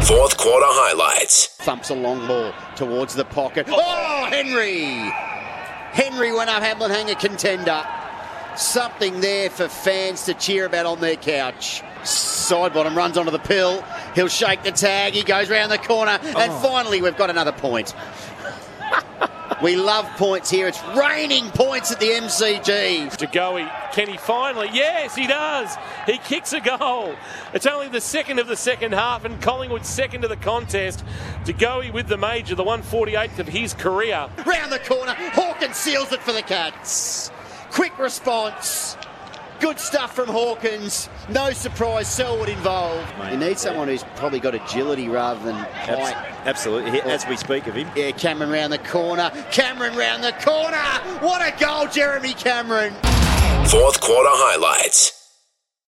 Fourth quarter highlights. Thumps a long ball towards the pocket. Oh, Henry! Henry went up, Hamlin Hanger contender. Something there for fans to cheer about on their couch. Sidebottom runs onto the pill. He'll shake the tag. He goes round the corner. And finally, we've got another point. We love points here. It's raining points at the MCG. DeGoey, can he finally? Yes, he does. He kicks a goal. It's only the second of the second half, and Collingwood second to the contest. DeGoey with the major, the 148th of his career. Round the corner. Hawkins seals it for the Cats. Quick response. Good stuff from Hawkins. No surprise, Selwood involved. You need someone who's probably got agility rather than height. Absolutely, as we speak of him. Yeah, Cameron round the corner. Cameron round the corner. What a goal, Jeremy Cameron. Fourth quarter highlights.